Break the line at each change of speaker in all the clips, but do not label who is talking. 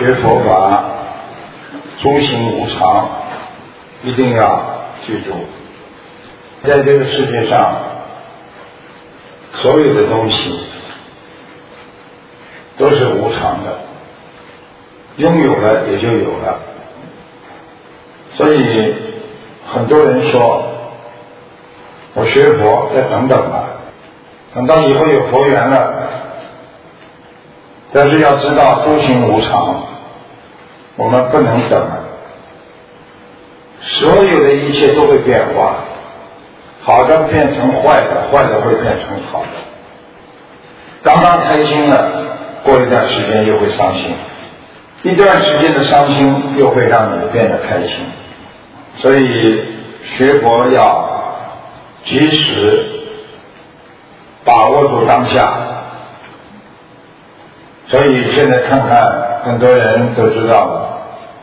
学佛法，诸行无常，一定要记住，在这个世界上，所有的东西都是无常的，拥有了也就有了。所以很多人说，我学佛再等等吧，等到以后有佛缘了。但是要知道诸行无常，我们不能等，所有的一切都会变化，好的变成坏的，坏的会变成好的。刚刚开心了，过一段时间又会伤心，一段时间的伤心又会让你变得开心。所以学佛要及时把握住当下。所以现在看看，很多人都知道了，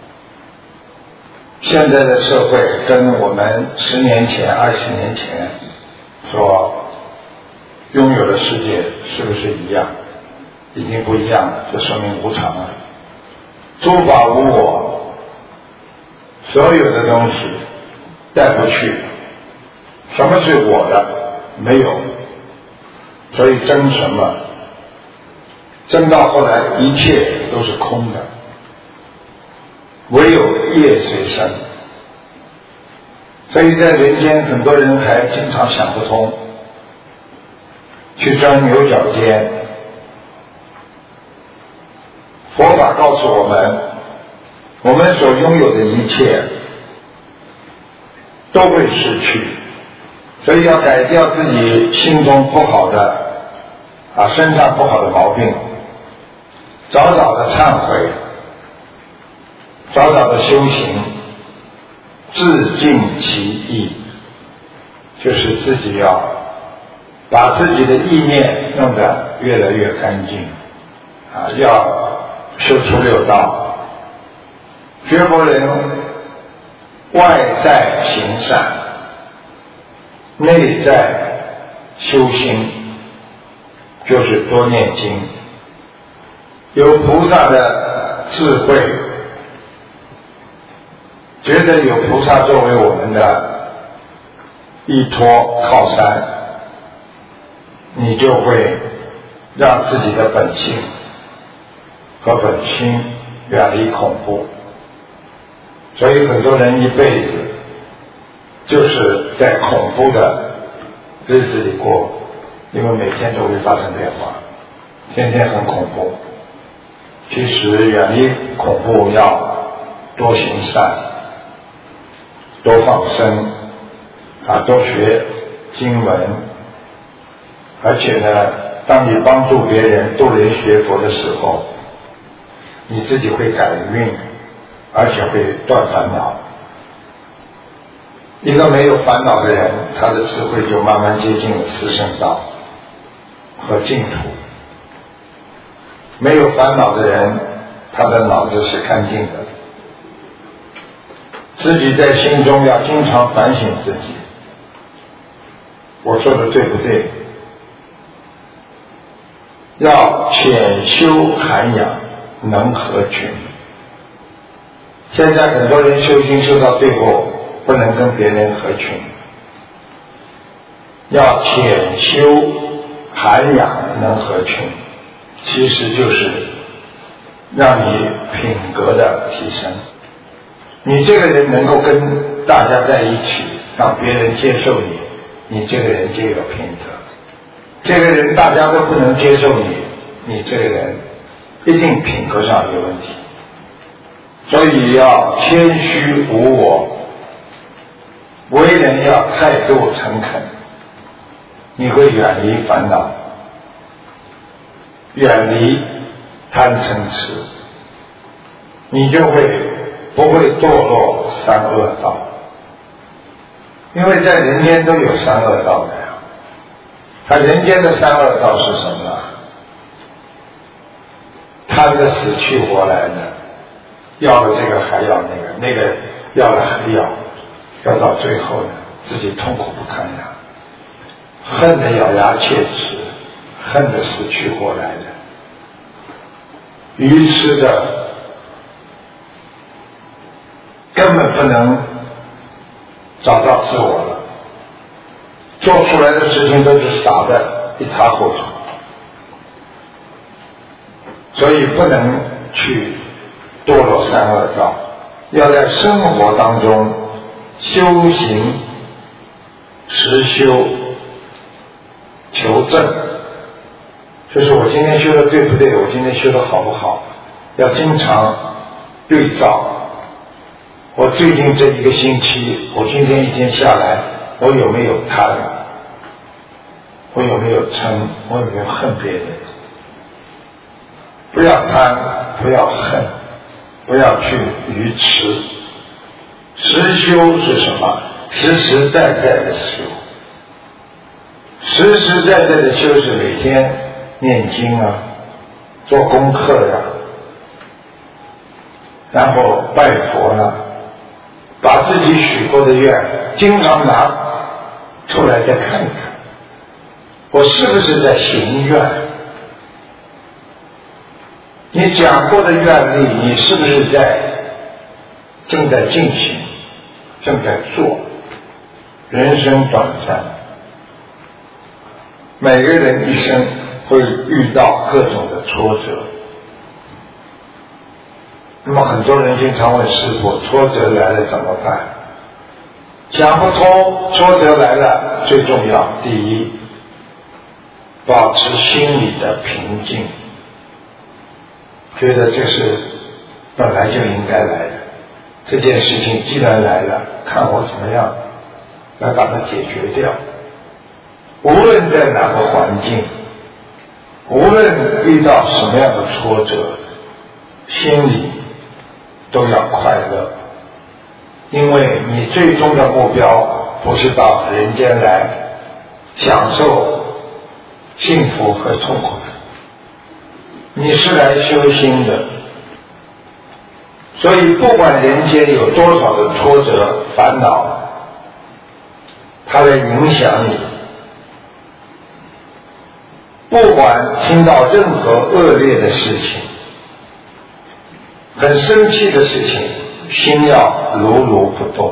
现在的社会跟我们10年前、20年前所拥有的世界是不是一样？已经不一样了，这说明无常了。诸法无我，所有的东西带不去。什么是我的？没有。所以争什么？争到后来一切都是空的，唯有业随身。所以在人间很多人还经常想不通，去钻牛角尖。佛法告诉我们，我们所拥有的一切都会失去，所以要改掉自己心中不好的身上不好的毛病，早早的忏悔，早早的修行，自净其意，就是自己要把自己的意念弄得越来越干净要修出六道。学佛人外在行善，内在修心，就是多念经，有菩萨的智慧，觉得有菩萨作为我们的依托靠山，你就会让自己的本性和本心远离恐怖。所以很多人一辈子就是在恐怖的日子里过，因为每天都会发生变化，天天很恐怖。其实远离恐怖，要多行善，多放生多学经文，而且呢，当你帮助别人度人学佛的时候，你自己会改运，而且会断烦恼。一个没有烦恼的人，他的智慧就慢慢接近了四圣道和净土。没有烦恼的人，他的脑子是干净的。自己在心中要经常反省自己，我做的对不对？要潜修涵养，能合群。现在很多人修行修到最后不能跟别人合群，要潜修涵养能合群，其实就是让你品格的提升。你这个人能够跟大家在一起，让别人接受你，你这个人就有品德。这个人大家都不能接受你，你这个人一定品格上有问题。所以要谦虚无我，为人要态度诚恳，你会远离烦恼，远离贪嗔痴，你就会不会堕落三恶道。因为在人间都有三恶道的呀。他人间的三恶道是什么？贪得死去活来的，要了这个还要那个，那个要了还要，要到最后呢，自己痛苦不堪呀，恨得咬牙切齿，恨得死去活来的，愚痴的根本不能找到自我了，做出来的事情都是傻的一塌糊涂，所以不能去堕落三恶道，要在生活当中修行实修求证，就是我今天修的对不对，我今天修的好不好，要经常对照。我最近这一个星期，我今天一天下来，我有没有贪，我有没有嗔，我有没有恨别人？不要贪，不要恨，不要去愚痴。实修是什么？实实在在的修。实实在在的修是每天念经啊，做功课呀，然后拜佛啊，把自己许过的愿经常拿出来再看一看，我是不是在行愿？你讲过的愿力，你是不是正在进行，正在做？人生短暂，每个人一生会遇到各种的挫折。那么很多人经常问师父，挫折来了怎么办？想不通，挫折来了，最重要，第一，保持心里的平静，觉得这是本来就应该来的，这件事情既然来了，看我怎么样来把它解决掉。无论在哪个环境，无论遇到什么样的挫折，心里都要快乐，因为你最终的目标不是到人间来享受幸福和痛苦的，你是来修心的。所以不管人间有多少的挫折烦恼，它来影响你，不管听到任何恶劣的事情，很生气的事情，心要如如不动。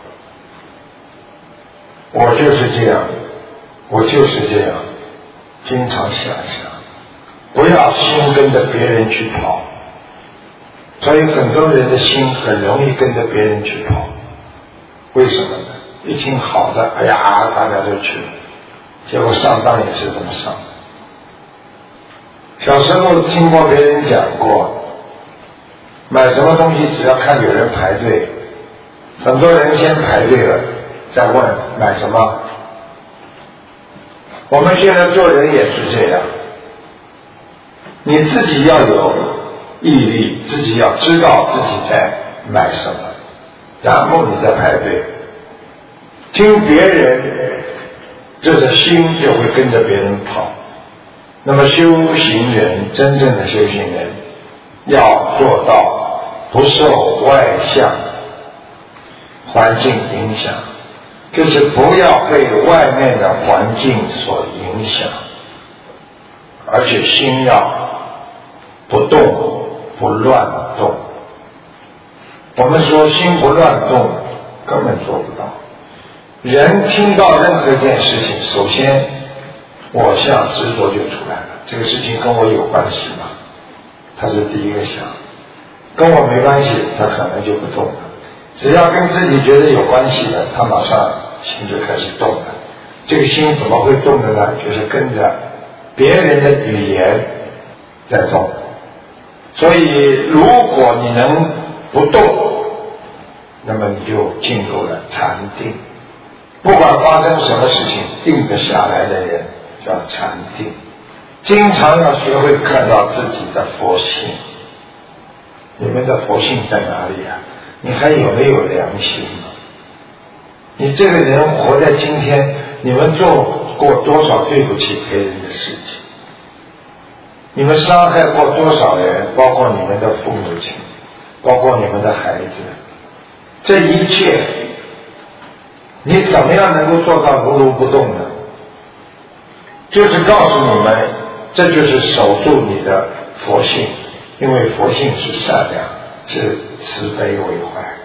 我就是这样，我就是这样，经常想想，不要心跟着别人去跑。所以很多人的心很容易跟着别人去跑，为什么呢？一听好的，哎呀，大家都去了，结果上当也是这么上的。小时候听过别人讲过，买什么东西只要看有人排队，很多人先排队了，再问买什么。我们现在做人也是这样，你自己要有毅力，自己要知道自己在买什么，然后你再排队。听别人，这个心就会跟着别人跑。那么修行人，真正的修行人要做到不受外向环境影响，就是不要被外面的环境所影响，而且心要不动不乱动。我们说心不乱动根本做不到。人听到任何一件事情，首先我相执着就出来了，这个事情跟我有关系吗？他是第一个想，跟我没关系，他可能就不动了。只要跟自己觉得有关系的，他马上心就开始动了。这个心怎么会动的呢？就是跟着别人的语言在动。所以如果你能不动，那么你就进入了禅定。不管发生什么事情，定得下来的人叫禅定。经常要学会看到自己的佛性。你们的佛性在哪里啊？你还有没有良心啊？你这个人活在今天，你们做过多少对不起别人的事情？你们伤害过多少人？包括你们的父母亲，包括你们的孩子。这一切你怎么样能够做到如如不动呢？就是告诉你们，这就是守住你的佛性，因为佛性是善良，是慈悲为怀。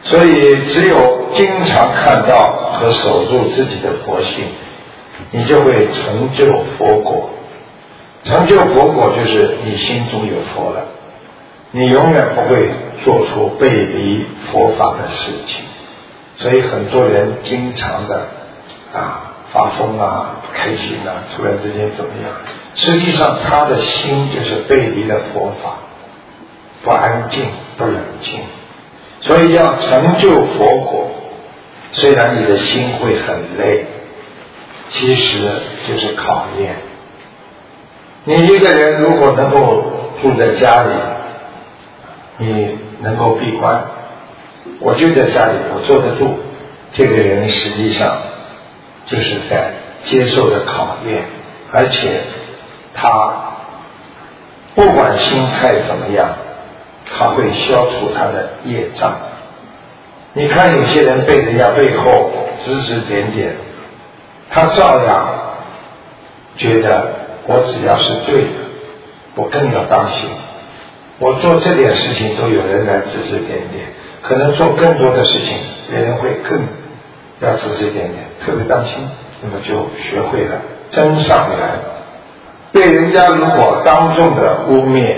所以只有经常看到和守住自己的佛性，你就会成就佛果。成就佛果就是你心中有佛了，你永远不会做出背离佛法的事情。所以很多人经常的发疯不开心突然之间怎么样，实际上他的心就是背离了佛法，不安静不冷静。所以要成就佛果，虽然你的心会很累，其实就是考验。你一个人如果能够住在家里，你能够闭关，我就在家里，我坐得住，这个人实际上就是在接受的考验，而且他不管心态怎么样，他会消除他的业障。你看有些人被人家背后指指点点，他照样觉得我只要是对的，我更要当心。我做这点事情都有人来指指点点，可能做更多的事情别人会更要指指点点，特别当心，那么就学会了争上来。被人家如果当众的污蔑，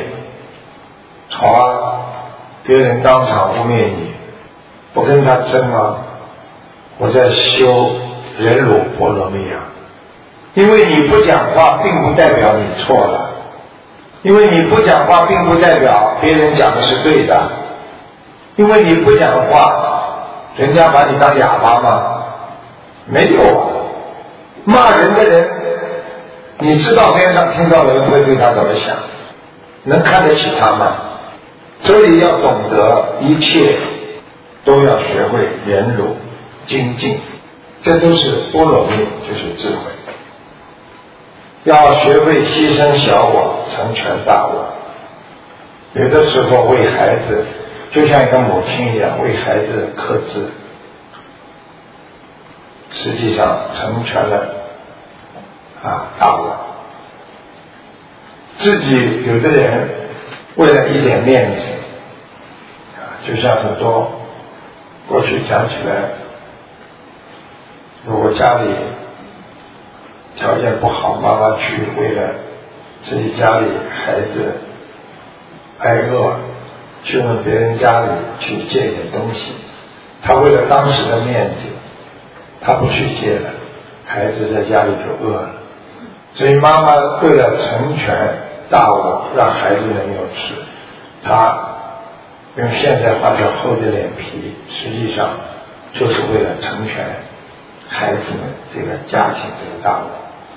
别人当场污蔑你，不跟他争吗？我在修忍辱波罗蜜因为你不讲话并不代表你错了，因为你不讲话并不代表别人讲的是对的，因为你不讲话人家把你当哑巴吗？没有骂人的人，你知道边上听到人会对他怎么想，能看得起他吗？所以要懂得一切都要学会忍辱精进，这都是波罗蜜，就是智慧。要学会牺牲小我，成全大我。有的时候为孩子，就像一个母亲一样，为孩子克制，实际上成全了大我。自己有的人为了一点面子，就像很多过去讲起来，如果家里条件不好，妈妈去为了自己家里孩子挨饿，去问别人家里去借点东西，他为了当时的面子，他不去借了，孩子在家里就饿了。所以妈妈为了成全大我，让孩子能有吃，他用现在话叫厚着脸皮，实际上就是为了成全孩子们这个家庭这个大我。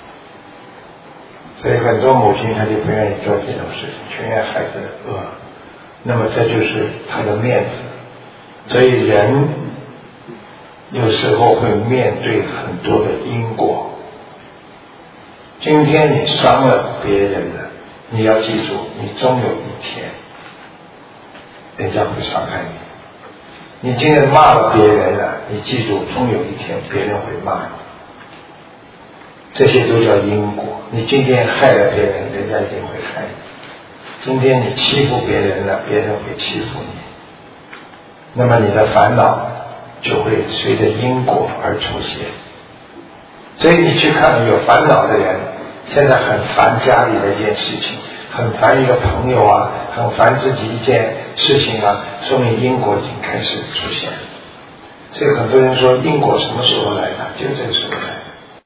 所以很多母亲她就不愿意做这种事情，全愿孩子饿，那么这就是她的面子。所以人有时候会面对很多的因果。今天你伤了别人了，你要记住，你终有一天人家会伤害你。你今天骂了别人了，你记住，终有一天别人会骂你。这些都叫因果。你今天害了别人，人家一定会害你。今天你欺负别人了，别人会欺负你。那么你的烦恼就会随着因果而出现。所以你去看有烦恼的人，现在很烦家里的一件事情，很烦一个朋友很烦自己一件事情说明因果已经开始出现。所以很多人说因果什么时候来的？就这个时候